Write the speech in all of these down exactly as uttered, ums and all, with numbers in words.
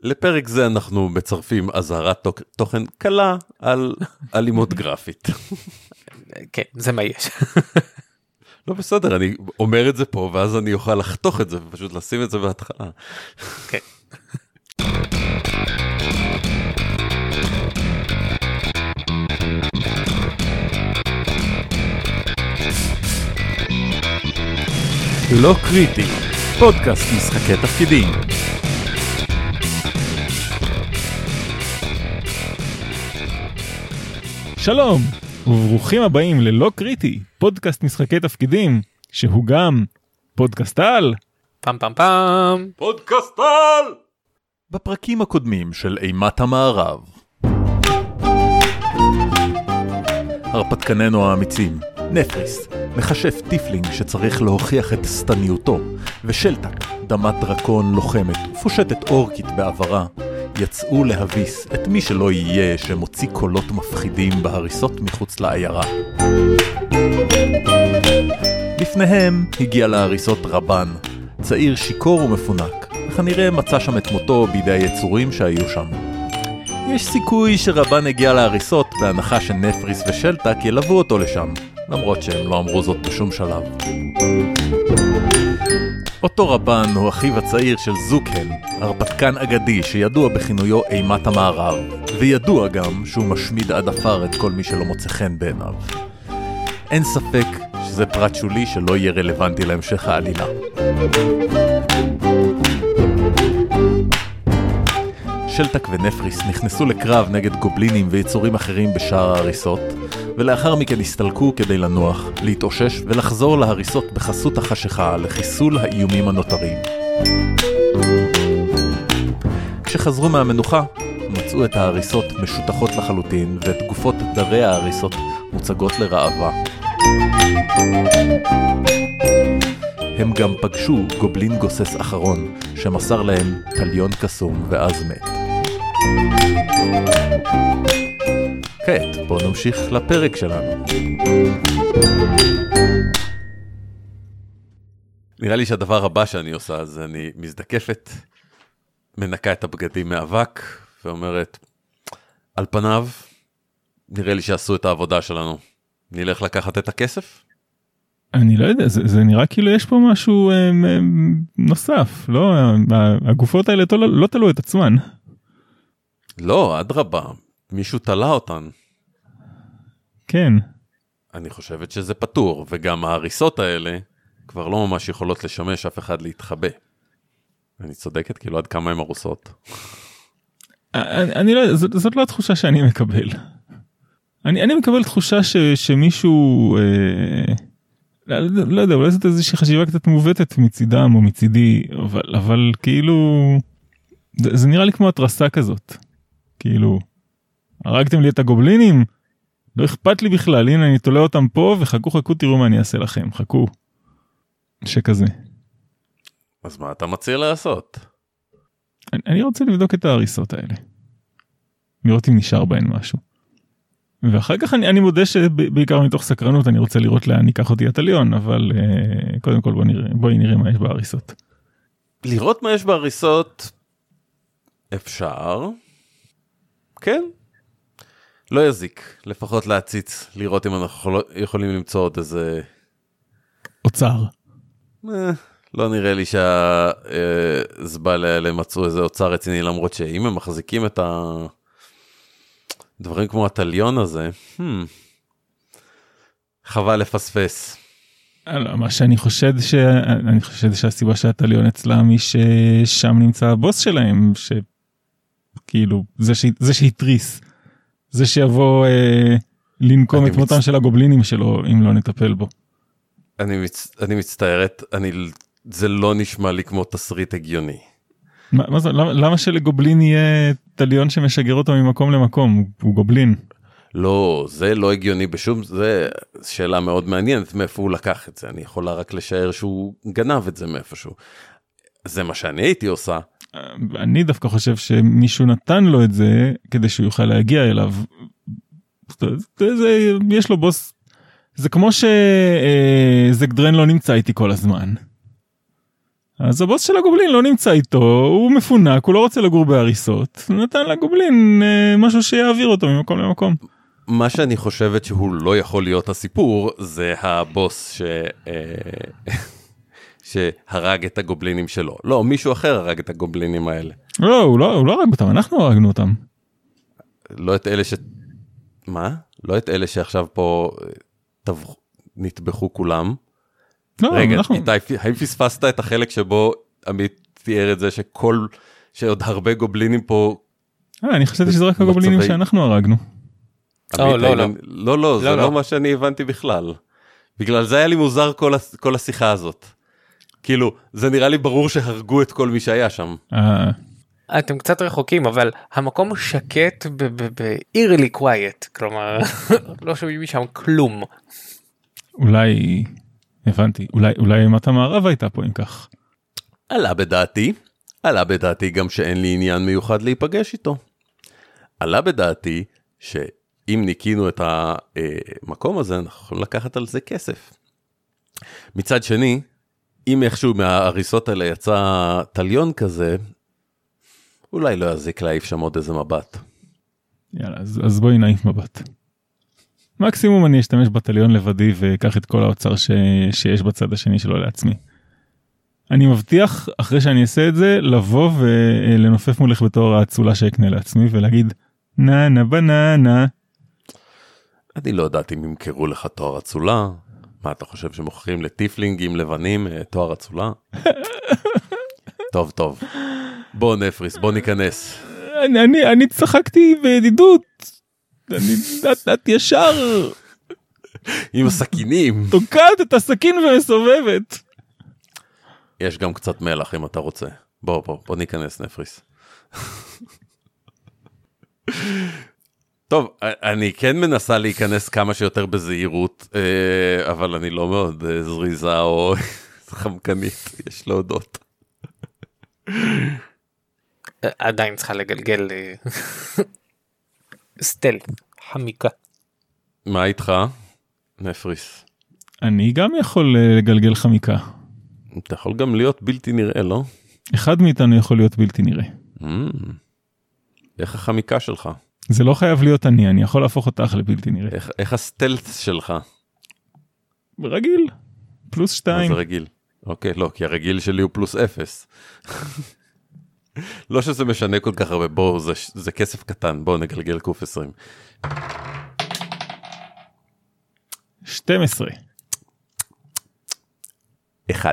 לפרק זה אנחנו מצרפים אזהרת תוכן קלה על אלימות גרפית. כן, זה מה יש. לא בסדר, אני אומר את זה פה, ואז אני אוכל לחתוך את זה, ופשוט לשים את זה בהתחלה. כן. לא קריטי, פודקאסט משחקי תפקידים. שלום, וברוכים הבאים ללא קריטי, פודקאסט משחקי תפקידים, שהוא גם פודקאסט על. פם פם פם. פודקאסט על! בפרקים הקודמים של אימת המערב. הרפתקננו האמיצים, נפריס, מחשף טיפלינג שצריך להוכיח את סתניותו, ושלטק, דמת דרקון לוחמת ופושטת אורקית בעברה, יצאו להביס את מי שלא יהיה שמוציא קולות מפחידים בהריסות מחוץ לעיירה. לפניהם הגיע להריסות רבן, צעיר שיקור ומפונק, וכנראה מצא שם את מותו בידי היצורים שהיו שם. יש סיכוי שרבן הגיע להריסות בהנחה שנפריס ושלטק ילוו אותו לשם, למרות שהם לא אמרו זאת בשום שלב. אותו רבן הוא אחיו הצעיר של זוקהן, הרפתקן אגדי שידוע בכינויו אימת המערב, וידוע גם שהוא משמיד עד אפר את כל מי שלא מוצא חן בעיניו. אין ספק שזה פרט שולי שלא יהיה רלוונטי להמשך העלילה. שלטק ונפריס נכנסו לקרב נגד גובלינים ויצורים אחרים בשער ההריסות, ולאחר מכן הסתלקו כדי לנוח, להתאושש ולחזור להריסות בחסות החשיכה לחיסול האיומים הנותרים. כשחזרו מהמנוחה, מצאו את ההריסות משותחות לחלוטין ואת גופות דרי ההריסות מוצגות לרעבה. הם גם פגשו גובלין גוסס אחרון שמסר להם טליון קסום ואז מת. כעת, בואו נמשיך לפרק שלנו. נראה לי שהדבר הבא שאני עושה זה אני מזדקפת, מנקה את הבגדים מאבק ואומרת, על פניו, נראה לי שעשו את העבודה שלנו. נלך לקחת את הכסף? אני לא יודע, זה, זה נראה כאילו יש פה משהו אה, אה, נוסף, לא? הגופות האלה לא, לא תלו את עצמן. לא, אדרבה, מישהו תלה אותן. כן. אני חושבת שזה פתור, וגם ההריסות האלה כבר לא ממש יכולות לשמש אף אחד להתחבא. אני צודקת, כאילו עד כמה הן הרוסות. אני, אני לא, זאת, זאת לא התחושה שאני מקבל. אני, אני מקבל תחושה ש, שמישהו... אה, לא, לא יודע, אולי זאת איזושהי חשיבה קצת מובטת מצידם או מצידי, אבל, אבל כאילו, זה, זה נראה לי כמו התרסה כזאת. כאילו, הרגתם לי את הגובלינים? לא אכפת לי בכלל, הנה אני תולה אותם פה, וחכו חכו תראו מה אני אעשה לכם, חכו. שכזה. אז מה אתה מציע לעשות? אני, אני רוצה לבדוק את ההריסות האלה. לראות אם נשאר בהן משהו. ואחר כך אני, אני מודה שבעיקר מתוך סקרנות אני רוצה לראות לאן ניקח אותי הטליון, אבל uh, קודם כל בוא נראה, בואי נראה מה יש בהריסות. לראות מה יש בהריסות אפשר, כן, לא יזיק, לפחות להציץ, לראות אם אנחנו יכולים למצוא עוד איזה... אוצר. אה, לא נראה לי שהזבל האלה מצאו איזה אוצר רציני, למרות שאם הם מחזיקים את ה... דברים כמו הטליון הזה, hmm, חבל לפספס. מה שאני חושד ש... אני חושד שהסיבה שהטליון אצלם היא ששם נמצא הבוס שלהם, שכאילו, זה, ש... זה שהתריס, זה שיבוא אה, לנקום את מצ... מותם של הגובלינים שלו, אם לא נטפל בו. אני, מצ... אני מצטערת, אני... זה לא נשמע לי כמו תסריט הגיוני. מה, מה זה, למה, למה שלגובלין יהיה טליון שמשגר אותו ממקום למקום? הוא, הוא גובלין. לא, זה לא הגיוני בשום, זה שאלה מאוד מעניינת, מאיפה הוא לקח את זה. אני יכולה רק לשער שהוא גנב את זה מאיפשהו. זה מה שאני הייתי עושה. אני דווקא חושב שמישהו נתן לו את זה, כדי שהוא יוכל להגיע אליו. זה, זה, יש לו בוס, זה כמו שזגדרן לא נמצא איתי כל הזמן. אז הבוס של הגובלין לא נמצא איתו, הוא מפונק, הוא לא רוצה לגור בהריסות, נתן לגובלין אה, משהו שיעביר אותו ממקום למקום. מה שאני חושבת שהוא לא יכול להיות הסיפור, זה הבוס ש... אה, שהרג את הגובלינים שלו. לא, מישהו אחר הרג את הגובלינים האלה. לא, הוא לא, הוא לא הרג אותם, אנחנו הרגנו אותם. לא את אלה ש... מה? לא את אלה שעכשיו פה טבחו, נטבחו כולם. לא, רגע, אנחנו... איתי, האם פספסת את החלק שבו עמית תיאר את זה שכל, שעוד הרבה גובלינים פה... אה, אני חשבתי שזה רק הגובלינים שאנחנו הרגנו. לא, לא, לא. לא, לא, זה לא מה שאני הבנתי בכלל. בגלל זה היה לי מוזר כל השיחה הזאת. כאילו, זה נראה לי ברור שהרגו את כל מי שהיה שם. אה... אתם קצת רחוקים, אבל המקום שקט ב-eerily quiet, כלומר, לא שומעים משם כלום. אולי, הבנתי, אולי, אולי מטה מערב הייתה פה אם כך. עלה בדעתי, עלה בדעתי גם שאין לי עניין מיוחד להיפגש איתו. עלה בדעתי שאם ניקינו את המקום הזה, אנחנו יכולים לקחת על זה כסף. מצד שני, אם איכשהו מההריסות האלה יצא טליון כזה, אולי לא יזיק להעיף שם עוד איזה מבט. יאללה, אז, אז בואי נעיף מבט. מקסימום אני אשתמש בטליון לבדי ואקח את כל האוצר ש... שיש בצד השני שלו לעצמי. אני מבטיח, אחרי שאני אעשה את זה, לבוא ולנופף מולך בתור האצולה שאקנה לעצמי ולהגיד, נה נה בננה. אני לא יודעת אם ימכרו לך תואר אצולה. מה אתה חושב שמוכרים לטיפלינגים לבנים תואר אצולה? טוב, טוב. בוא נפריס, בוא ניכנס. אני, אני, אני צחקתי בידידות. אני, את, את ישר. עם הסכינים. תוקעת את הסכין ומסובבת. יש גם קצת מלח אם אתה רוצה. בוא, בוא, בוא ניכנס נפריס. טוב, אני כן מנסה להיכנס כמה שיותר בזהירות, אבל אני לא מאוד זריזה או חמקנית, יש להודות. עדיין צריכה לגלגל סטל, חמיקה. מה איתך? נפריס. אני גם יכול לגלגל חמיקה. אתה יכול גם להיות בלתי נראה, לא? אחד מאיתנו יכול להיות בלתי נראה. איך החמיקה שלך? זה לא חייב להיות אני, אני יכול להפוך אותך לבלתי נראה. איך, איך הסטלט שלך? רגיל, פלוס שתיים. מה זה רגיל? אוקיי, לא, כי הרגיל שלי הוא פלוס אפס. לא שזה משנה כל כך הרבה, בואו, זה, זה כסף קטן, בואו נגלגל קוף עשרים. שתים עשרה. אחד.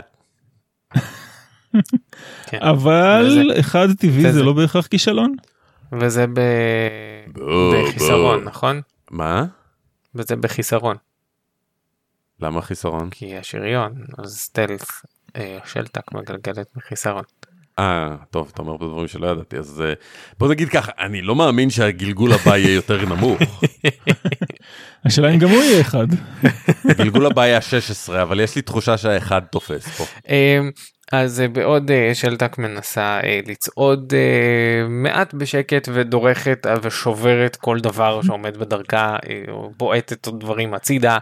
אבל אחד טבעי זה לא בהכרח כישלון. וזה בחיסרון, נכון? מה? וזה בחיסרון. למה חיסרון? כי השריון, אז סטלף שלטק מגלגלת בחיסרון. אה, טוב, אתה אומר בדברים שלא ידעתי, אז בוא נגיד ככה, אני לא מאמין שהגלגול הבא יהיה יותר נמוך. השאלה אם גם הוא יהיה אחד. הגלגול הבא היה שש עשרה, אבל יש לי תחושה שהאחד תופס פה. אז בעוד שלטק מנסה לצעוד מעט בשקט ודורכת ושוברת כל דבר שעומד בדרכה, בועטת דברים הצידה,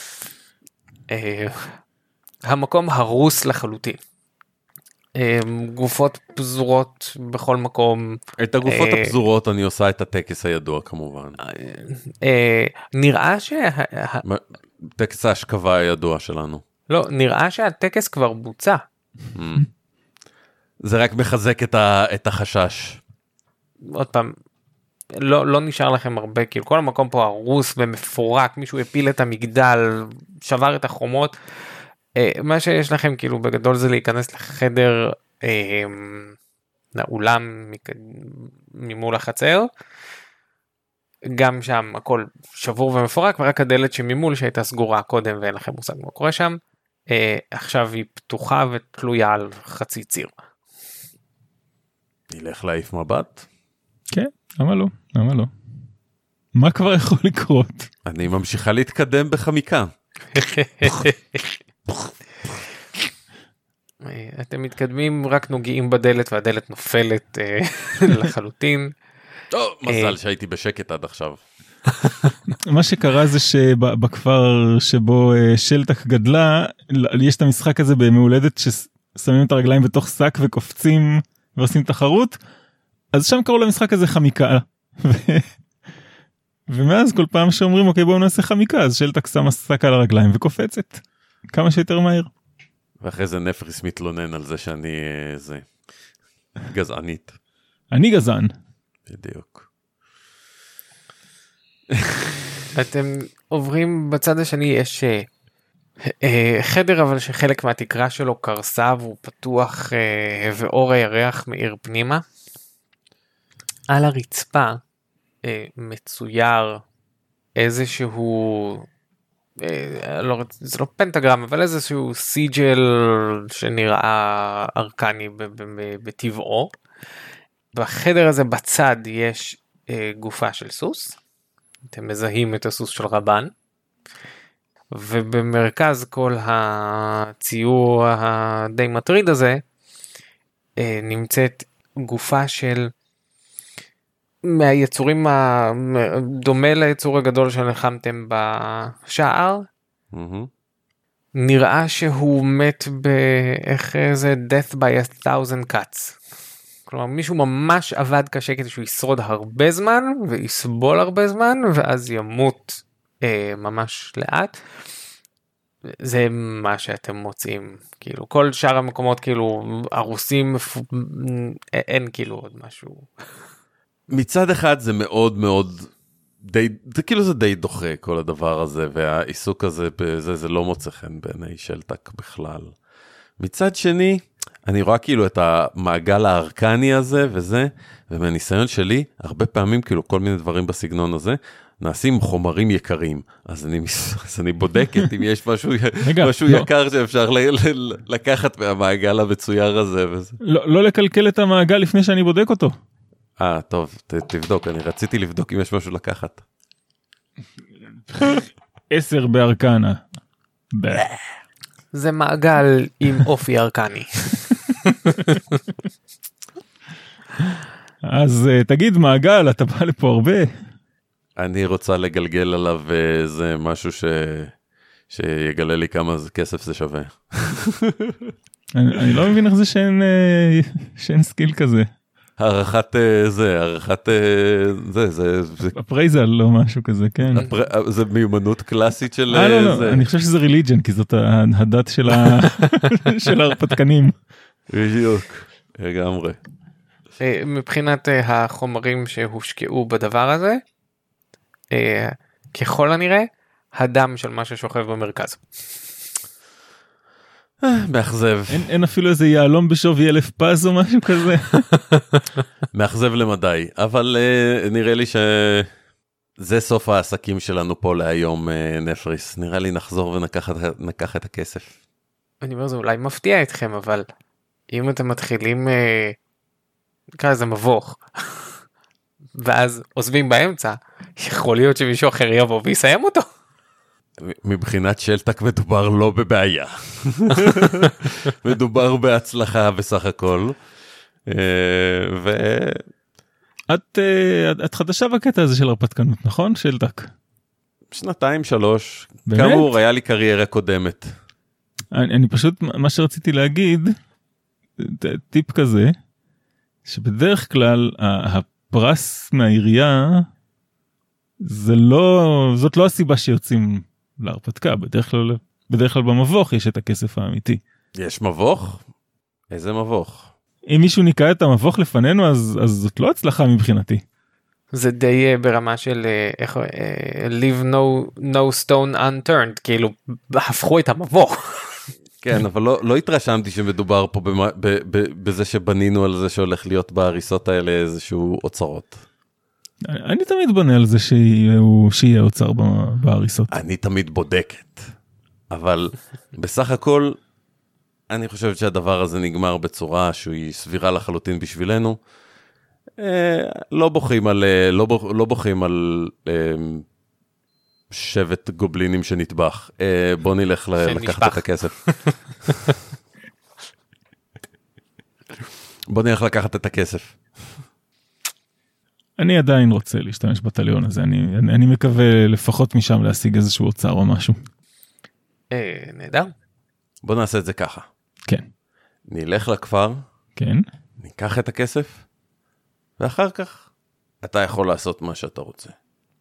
המקום הרוס לחלוטין. גופות פזורות בכל מקום. את הגופות הפזורות אני עושה את הטקס הידוע כמובן. נראה ש... טקס ההשכבה הידוע שלנו. לא, נראה שהטקס כבר בוצע. זה רק מחזק את, ה, את החשש. עוד פעם, לא, לא נשאר לכם הרבה, כאילו כל המקום פה הרוס ומפורק, מישהו הפיל את המגדל, שבר את החומות. מה שיש לכם כאילו בגדול זה להיכנס לחדר, לאולם ממול החצר, גם שם הכל שבור ומפורק, ורק הדלת שממול שהייתה סגורה קודם ואין לכם מושג מה קורה שם, עכשיו היא פתוחה ותלויה על חצי ציר. נלך להעיף מבט? כן, למה לא? למה לא? מה כבר יכול לקרות? אני ממשיכה להתקדם בחמיקה. אתם מתקדמים, רק נוגעים בדלת והדלת נופלת לחלוטין. טוב, מזל שהייתי בשקט עד עכשיו. מה שקרה זה שבכפר שבו שלטק גדלה, יש את המשחק הזה במהולדת שמים את הרגליים בתוך שק וקופצים ועושים תחרות, אז שם קראו למשחק הזה חמיקה. ומאז כל פעם שאומרים, אוקיי, בואו נעשה חמיקה, אז שלטק שמה שק על הרגליים וקופצת, כמה שיותר מהר. ואחרי זה נפריס מתלונן על זה שאני זה גזענית. אני גזען. בדיוק. אתם עוברים בצד השני, יש אה, חדר אבל שחלק מהתקרה שלו קרסה והוא פתוח אה, ואור הירח מאיר פנימה. על הרצפה אה, מצויר איזשהו, אה, לא, זה לא פנטגרם אבל איזשהו סיג'ל שנראה ארקני בטבעו. בחדר הזה בצד יש אה, גופה של סוס. אתם מזהים את הסוס של רבן, ובמרכז כל הציור הדי מטריד הזה, נמצאת גופה של, מהיצורים, דומה ליצור הגדול שנלחמתם בשער, Mm-hmm. נראה שהוא מת באיך זה, death by a thousand cuts. כלומר, מישהו ממש עבד קשה כדי שהוא ישרוד הרבה זמן, ויסבול הרבה זמן, ואז ימות אה, ממש לאט. זה מה שאתם מוצאים. כאילו, כל שאר המקומות, כאילו, הרוסים, אין כאילו עוד משהו. מצד אחד זה מאוד מאוד, די, זה כאילו זה די דוחה כל הדבר הזה, והעיסוק הזה, בזה, זה לא מוצא חן בעיני שלטק בכלל. מצד שני, אני רואה כאילו את המעגל הארקני הזה וזה, ומהניסיון שלי, הרבה פעמים כאילו כל מיני דברים בסגנון הזה, נעשים חומרים יקרים. אז אני, אז אני בודקת אם יש משהו, רגע, משהו לא. יקר שאפשר ל, ל, לקחת מהמעגל המצויר הזה וזה. לא, לא לקלקל את המעגל לפני שאני בודק אותו. אה, טוב, ת, תבדוק, אני רציתי לבדוק אם יש משהו לקחת. עשר בארקנה. זה מעגל עם אופי ארקני. אז תגיד מעגל, אתה בא לפה הרבה. אני רוצה לגלגל עליו איזה משהו ש... שיגלה לי כמה כסף זה שווה. אני, אני לא מבין איך זה שאין, שאין סקיל כזה. הערכת זה, הערכת זה, זה... אפרייזל לא משהו כזה, כן. הפר... זה מיומנות קלאסית של... אה, לא, לא, אני חושב שזה ריליג'ן, כי זאת הדת של, ה... של ההרפתקנים. בדיוק, לגמרי. מבחינת החומרים שהושקעו בדבר הזה, ככל הנראה, הדם של מה ששוכב במרכז. מאכזב. אין, אין אפילו איזה יעלום בשווי אלף פז או משהו כזה. מאכזב למדי, אבל uh, נראה לי שזה סוף העסקים שלנו פה להיום, uh, נפריס. נראה לי נחזור ונקח את הכסף. אני אומר, זה אולי מפתיע אתכם, אבל אם אתם מתחילים, uh, נקרא לזה מבוך, ואז עוזבים באמצע, יכול להיות שמישהו אחר יבוא ויסיים אותו. מבחינת שלטק מדובר לא בבעיה. מדובר בהצלחה בסך הכל. ו... את, את חדשה בקטע הזה של הרפתקנות, נכון, שלטק? שנתיים, שלוש. באמת? כאמור, היה לי קריירה קודמת. אני, אני פשוט, מה שרציתי להגיד, טיפ כזה, שבדרך כלל הפרס מהעירייה, זה לא, זאת לא הסיבה שיוצאים להרפתקה, בדרך כלל, בדרך כלל במבוך יש את הכסף האמיתי. יש מבוך? איזה מבוך? אם מישהו ניקה את המבוך לפנינו, אז, אז זאת לא הצלחה מבחינתי. זה די ברמה של איך, leave no, no stone unturned, כאילו הפכו את המבוך. כן, אבל לא, לא התרשמתי שמדובר פה במה, ב, ב, בזה שבנינו על זה שהולך להיות בהריסות האלה איזשהו אוצרות. אני תמיד בונה על זה שיהיה אוצר בהריסות. אני תמיד בודקת, אבל בסך הכל, אני חושבת שהדבר הזה נגמר בצורה שהיא סבירה לחלוטין בשבילנו. לא בוכים על, לא בוח, לא בוכים על שבט גובלינים שנטבח. בוא נלך לקחת את הכסף. בוא נלך לקחת את הכסף. אני עדיין רוצה להשתמש בטליון הזה, אני, אני, אני מקווה לפחות משם להשיג איזשהו אוצר או משהו. אה, נהדר. בוא נעשה את זה ככה. כן. נלך לכפר, כן. ניקח את הכסף, ואחר כך אתה יכול לעשות מה שאתה רוצה.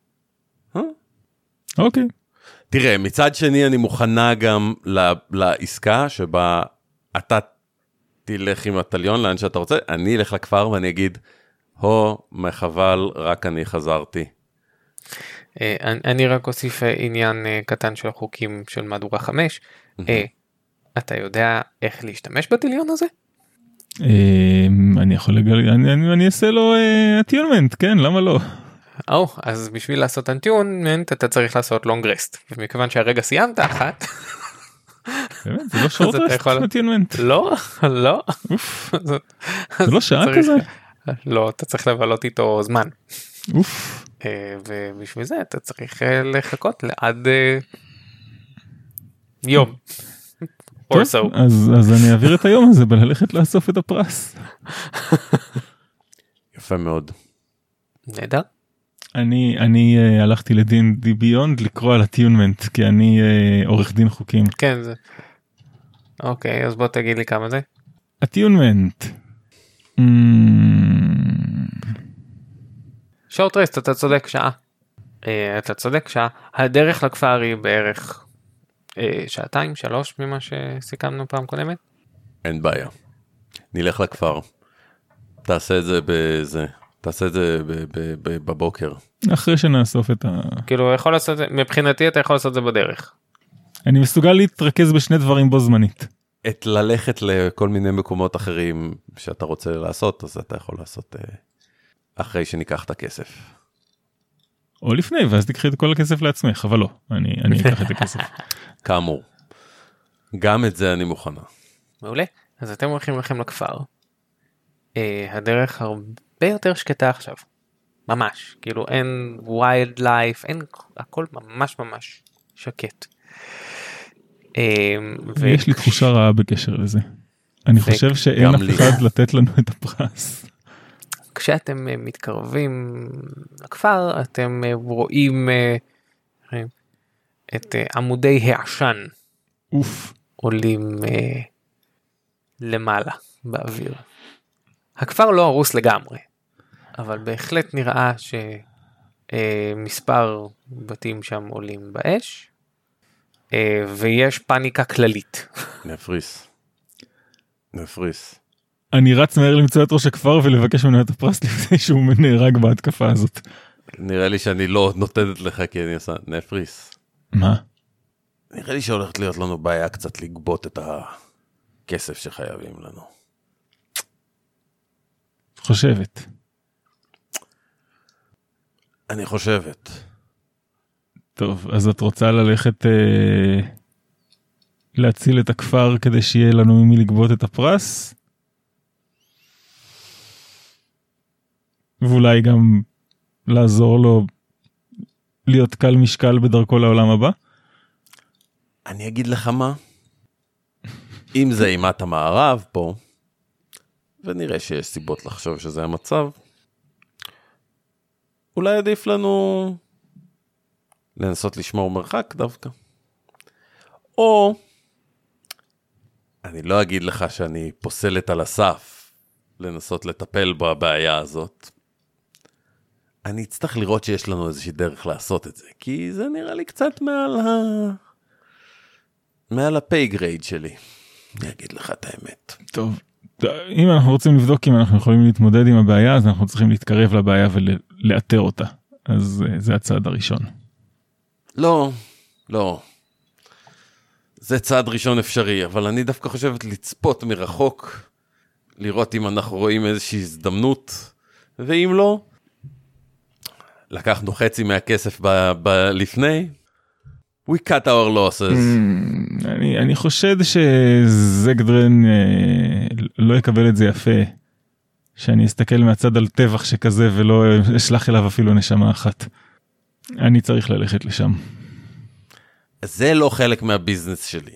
אוקיי. תראה, מצד שני אני מוכנה גם לעסקה שבה אתה תלך עם הטליון לאן שאתה רוצה, אני אלך לכפר ואני אגיד, הו, מחבל, רק אני חזרתי. אני רק אוסיף עניין קטן של החוקים של מהדורה חמש. אתה יודע איך להשתמש בטליון הזה? אני יכול לגלל, אני אעשה לו הטיונמנט, כן, למה לא? או, אז בשביל לעשות הטיונמנט אתה צריך לעשות לונג רסט, ומכיוון שהרגע סיימת אחת, באמת, זה לא שעות רסט, הטיונמנט. לא, לא. זה לא שעה כזה? לא, אתה צריך לבלות איתו זמן. אוף. ובשביל זה אתה צריך לחכות לעד יום. טוב, אז, אז אני אעביר את היום הזה בללכת לאסוף את הפרס. יפה מאוד. נהדר. אני, אני uh, הלכתי לדין די ביונד לקרוא על הטיונמנט, כי אני uh, עורך דין חוקים. כן, זה. אוקיי, אז בוא תגיד לי כמה זה. הטיונמנט. Mm... שורט רסט, אתה צודק שעה. Uh, אתה צודק שעה. הדרך לכפר היא בערך uh, שעתיים, שלוש ממה שסיכמנו פעם קודמת. אין בעיה. נלך לכפר. תעשה את זה בזה. תעשה את זה בבוקר. אחרי שנאסוף את ה... כאילו, יכול לעשות את זה, מבחינתי אתה יכול לעשות את זה בדרך. אני מסוגל להתרכז בשני דברים בו זמנית. את ללכת לכל מיני מקומות אחרים שאתה רוצה לעשות, אז אתה יכול לעשות אחרי שניקח את הכסף. או לפני, ואז תקחי את כל הכסף לעצמך, אבל לא, אני, אני אקח את הכסף. כאמור. גם את זה אני מוכנה. מעולה. אז אתם הולכים לכם לכפר. הדרך הרבה יותר שקטה עכשיו. ממש. כאילו אין wild life, אין, הכל ממש ממש שקט. ויש לי תחושה רעה בקשר לזה. אני חושב שאין אף אחד לתת לנו את הפרס. כשאתם מתקרבים לכפר, אתם רואים את עמודי העשן. אוף. עולים למעלה באוויר. הכפר לא הרוס לגמרי, אבל בהחלט נראה שמספר בתים שם עולים באש, ויש פאניקה כללית. נפריס. נפריס. אני רץ מהר למצוא את ראש הכפר ולבקש ממנו את הפרס לפני שהוא נהרג בהתקפה הזאת. נראה לי שאני לא נותנת לך כי אני עושה נפריס. מה? נראה לי שהולכת להיות לנו בעיה קצת לגבות את הכסף שחייבים לנו. חושבת. אני חושבת. טוב, אז את רוצה ללכת אה, להציל את הכפר כדי שיהיה לנו ממי לגבות את הפרס? ואולי גם לעזור לו להיות קל משקל בדרכו לעולם הבא? אני אגיד לך מה, אם זה אימת המערב פה, ונראה שיש סיבות לחשוב שזה המצב, אולי עדיף לנו לנסות לשמור מרחק דווקא. או, אני לא אגיד לך שאני פוסלת על הסף לנסות לטפל בבעיה הזאת. אני אצטרך לראות שיש לנו איזושהי דרך לעשות את זה, כי זה נראה לי קצת מעל ה... מעל הפי גרייד שלי. אני אגיד לך את האמת. טוב, אם אנחנו רוצים לבדוק אם אנחנו יכולים להתמודד עם הבעיה, אז אנחנו צריכים להתקרב לבעיה ולאתר אותה. אז זה הצעד הראשון. לא, לא. זה צעד ראשון אפשרי, אבל אני דווקא חושבת לצפות מרחוק, לראות אם אנחנו רואים איזושהי הזדמנות, ואם לא, לקחנו חצי מהכסף ב- ב- לפני, we cut our losses. Mm, אני, אני חושד שזגדרן אה, לא יקבל את זה יפה, שאני אסתכל מהצד על טבח שכזה ולא אשלח אליו אפילו נשמה אחת. אני צריך ללכת לשם. זה לא חלק מהביזנס שלי.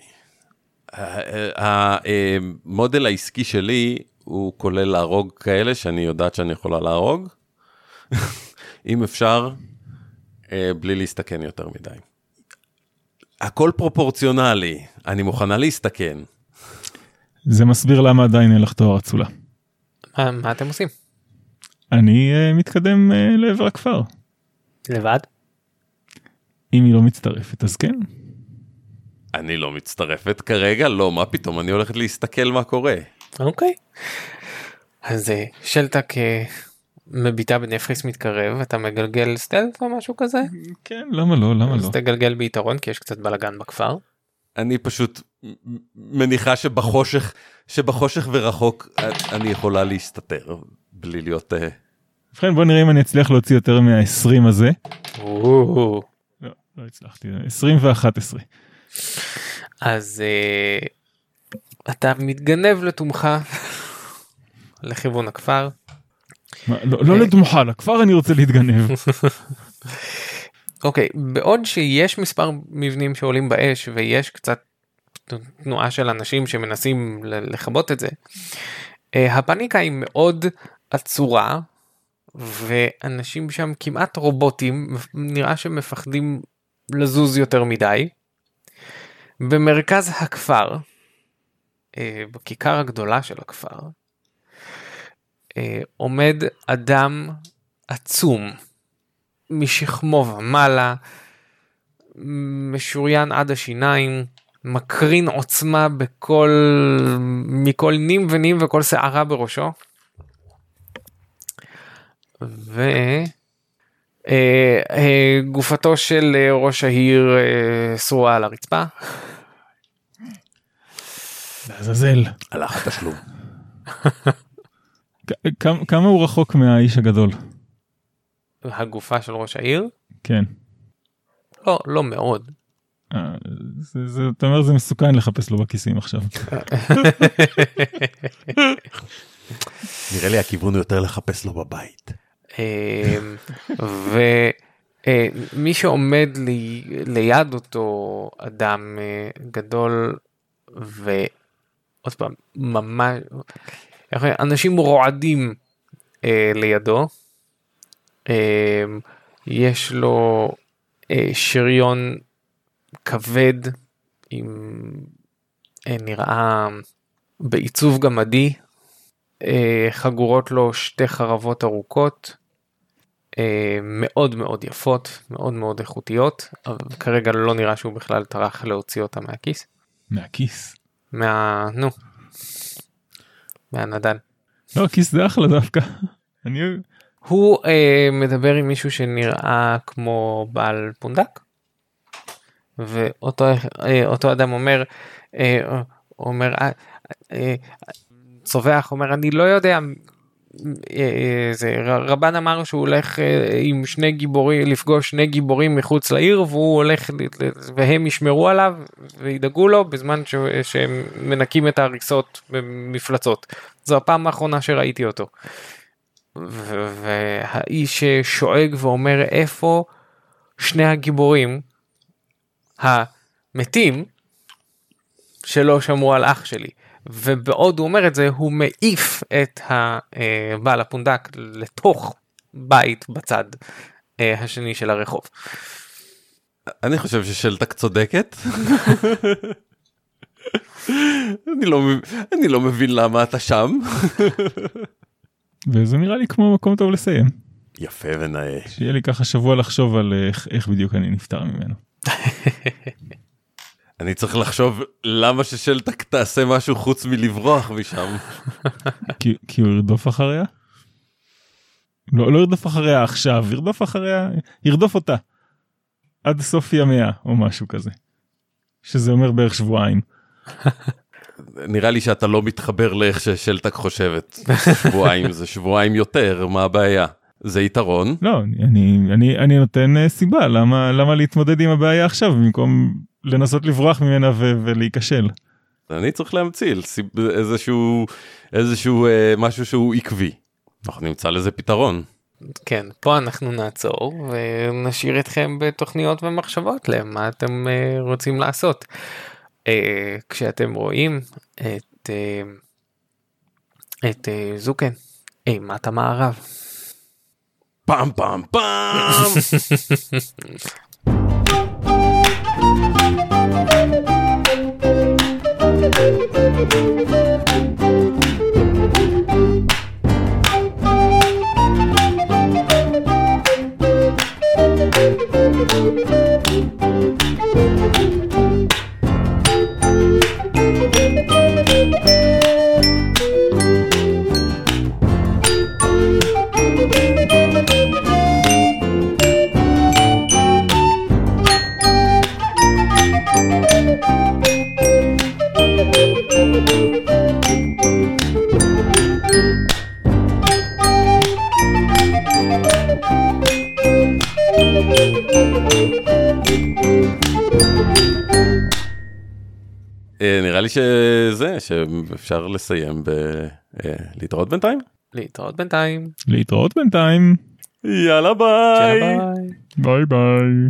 המודל העסקי שלי הוא כולל להרוג כאלה שאני יודעת שאני יכולה להרוג, אם אפשר, בלי להסתכן יותר מדי. הכל פרופורציונלי, אני מוכנה להסתכן. זה מסביר למה עדיין אין לך תואר אצולה. מה, מה אתם עושים? אני uh, מתקדם uh, לעבר הכפר. לבד? אם היא לא מצטרפת, אז כן. אני לא מצטרפת כרגע, לא, מה פתאום, אני הולכת להסתכל מה קורה. אוקיי. אז שלטק מביטה בנפחיס מתקרב, אתה מגלגל סטלט או משהו כזה? כן, למה לא, למה לא? אז תגלגל ביתרון, כי יש קצת בלגן בכפר. אני פשוט מניחה שבחושך, שבחושך ורחוק אני יכולה להסתתר, בלי להיות... ובכן, בוא נראה אם אני אצליח להוציא יותר מה-עשרים הזה. לא, לא הצלחתי, עשרים ואחת עשרה. אז אתה מתגנב לתומך לכיוון הכפר. לא לתומך, לכפר אני רוצה להתגנב. אוקיי, בעוד שיש מספר מבנים שעולים באש ויש קצת תנועה של אנשים שמנסים לכבות את זה, הפאניקה היא מאוד עצורה, ואנשים שם כמעט רובוטים, נראה שמפחדים לזוז יותר מדי. במרכז הכפר, בכיכר הגדולה של הכפר, עומד אדם עצום, משכמו ומעלה, משוריין עד השיניים, מקרין עוצמה בכל, מכל נים ונים וכל שערה בראשו. וגופתו של ראש העיר שרועה על הרצפה. לעזאזל. הלך התשלום. כמה הוא רחוק מהאיש הגדול? הגופה של ראש העיר? כן. לא, לא מאוד. אתה אומר זה מסוכן לחפש לו בכיסים עכשיו. נראה לי הכיוון יותר לחפש לו בבית. ומי שעומד ליד אותו אדם גדול, ועוד פעם, ממש, אנשים רועדים לידו, יש לו שריון כבד, עם נראה בעיצוב גמדי, חגורות לו שתי חרבות ארוכות, מאוד מאוד יפות, מאוד מאוד איכותיות, אבל כרגע לא נראה שהוא בכלל טרח להוציא אותה מהכיס. מהכיס? מה... נו. מהנדן. לא, הכיס זה אחלה דווקא. אני... הוא אה, מדבר עם מישהו שנראה כמו בעל פונדק, ואותו אה, אותו אדם אומר, אה, אומר, אה, אה, צובח, אומר, אני לא יודע, זה, רבן אמר שהוא הולך עם שני גיבורים, לפגוש שני גיבורים מחוץ לעיר, והוא הולך, והם ישמרו עליו, וידאגו לו, בזמן ש, שהם מנקים את ההריסות במפלצות. זו הפעם האחרונה שראיתי אותו. והאיש שואג ואומר, איפה שני הגיבורים המתים, שלא שמרו על אח שלי? ובעוד הוא אומר את זה, הוא מעיף את הבעל הפונדק לתוך בית בצד השני של הרחוב. אני חושב ששלטק צודקת. אני לא, אני לא מבין למה אתה שם. וזה נראה לי כמו מקום טוב לסיים. יפה ונאה. שיהיה לי ככה שבוע לחשוב על איך, איך בדיוק אני נפטר ממנו. אני צריך לחשוב למה ששלטק תעשה משהו חוץ מלברוח משם. כי, כי הוא ירדוף אחריה? לא, לא ירדוף אחריה עכשיו, ירדוף אחריה, ירדוף אותה. עד סוף ימיה, או משהו כזה. שזה אומר בערך שבועיים. נראה לי שאתה לא מתחבר לאיך ששלטק חושבת. שבועיים זה שבועיים יותר, מה הבעיה? זה יתרון. לא, אני, אני, אני נותן סיבה, למה, למה להתמודד עם הבעיה עכשיו, במקום לנסות לברוח ממנה ו- ולהיכשל. אני צריך להמציא איזשהו, איזשהו אה, משהו שהוא עקבי. אנחנו נמצא לזה פתרון. כן, פה אנחנו נעצור ונשאיר אתכם בתוכניות ומחשבות למה אתם אה, רוצים לעשות. אה, כשאתם רואים את, אה, את אה, זוקן, אימת המערב. פעם פעם פעם! Thank you. נראה לי שזה, שאפשר לסיים להתראות בינתיים. להתראות בינתיים. להתראות בינתיים. יאללה ביי. ביי ביי.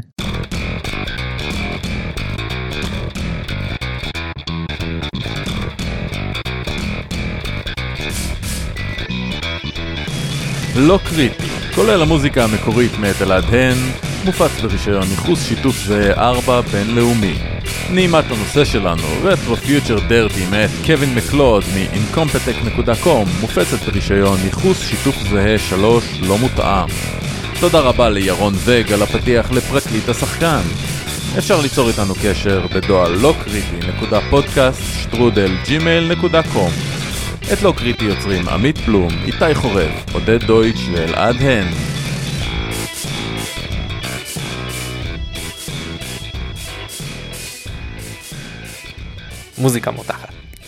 לא קריטי, כולל המוזיקה המקורית מאת אלעד הן, מופץ ברישיון ייחוס שיתוף זה ארבע בינלאומי. נעימת הנושא שלנו, רטרו פיוטר דרטי מאת קווין מקלוד מ-אינקומפטק דוט קום, מופצת ברישיון ייחוס שיתוף זהה שלוש לא מותאם. תודה רבה לירון וג על הפתיח לפרקליט השחקן. אפשר ליצור איתנו קשר בדואל לא קריטי נקודה פודקאסט שטרודל ג'ימייל נקודה קום. את לא קריטי יוצרים עמית פלום, איתי חורב, עודד דויטש ואלעד הן. מוזיקה מותחת.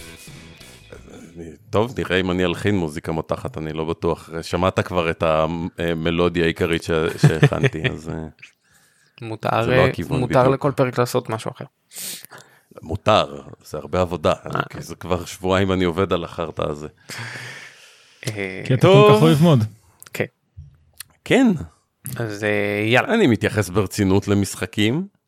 טוב, נראה אם אני אלחין מוזיקה מותחת, אני לא בטוח. שמעת כבר את המלודיה העיקרית שהכנתי, אז מותר, מותר לכל פרק לעשות משהו אחר. מותר, זה הרבה עבודה, כי זה כבר שבועיים אני עובד על החרטה הזה. כי אתה כל כך אוהב מוד. כן. כן. אז יאללה. אני מתייחס ברצינות למשחקים,